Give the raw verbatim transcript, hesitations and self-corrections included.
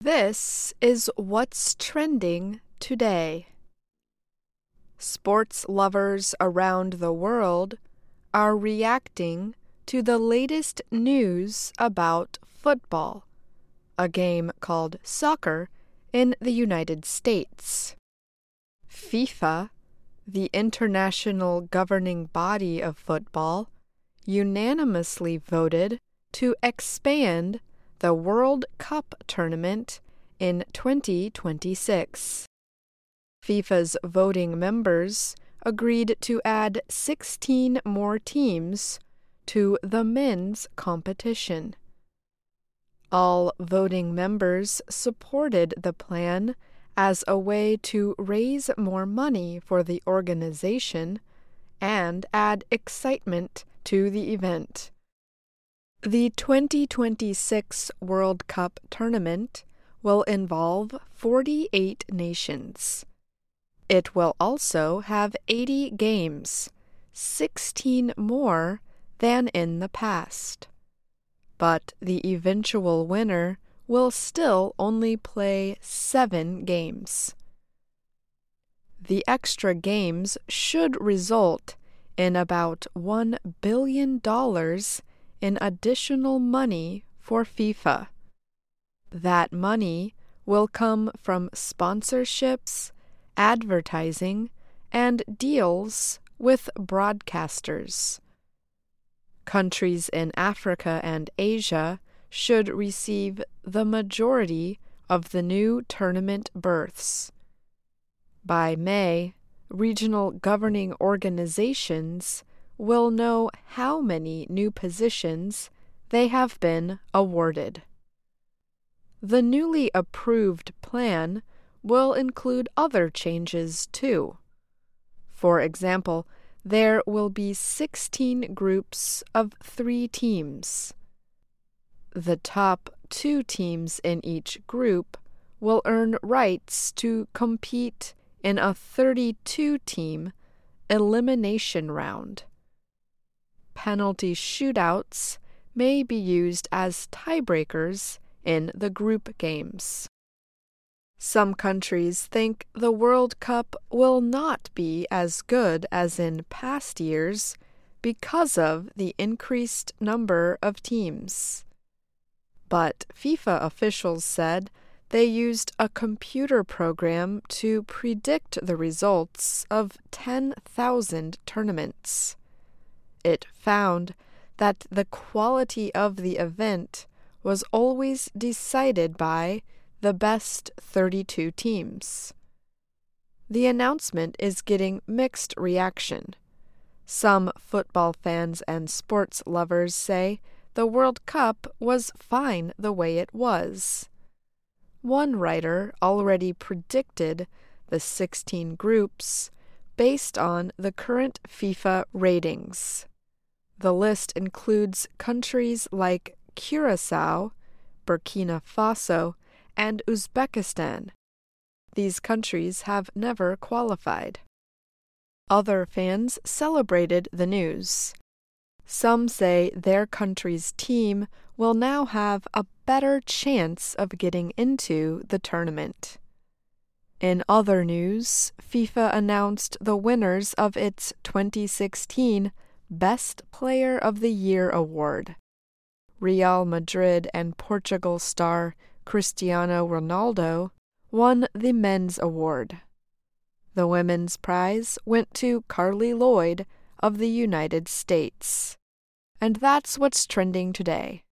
This is what's trending today. Sports lovers around the world are reacting to the latest news about football, a game called soccer in the United States. FIFA, the international governing body of football, unanimously voted to expand the World Cup tournament in twenty twenty-six. FIFA's voting members agreed to add sixteen more teams to the men's competition. All voting members supported the plan as a way to raise more money for the organization and add excitement to the event. The twenty twenty-six World Cup tournament will involve forty-eight nations. It will also have eighty games, sixteen more than in the past. But the eventual winner will still only play seven games. The extra games should result in about one billion dollars in additional money for FIFA. That money will come from sponsorships, advertising, and deals with broadcasters. Countries in Africa and Asia should receive the majority of the new tournament berths. By May, regional governing organizations will know how many new positions they have been awarded. The newly approved plan will include other changes too. For example, there will be sixteen groups of three teams. The top two teams in each group will earn rights to compete in a thirty-two team elimination round. Penalty shootouts may be used as tiebreakers in the group games. Some countries think the World Cup will not be as good as in past years because of the increased number of teams. But FIFA officials said they used a computer program to predict the results of ten thousand tournaments. It found that the quality of the event was always decided by the best thirty-two teams. The announcement is getting mixed reaction. Some football fans and sports lovers say the World Cup was fine the way it was. One writer already predicted the sixteen groups based on the current FIFA ratings. The list includes countries like Curaçao, Burkina Faso, and Uzbekistan. These countries have never qualified. Other fans celebrated the news. Some say their country's team will now have a better chance of getting into the tournament. In other news, FIFA announced the winners of its twenty sixteen Best Player of the Year award. Real Madrid and Portugal star Cristiano Ronaldo won the men's award. The women's prize went to Carly Lloyd of the United States. And that's what's trending today.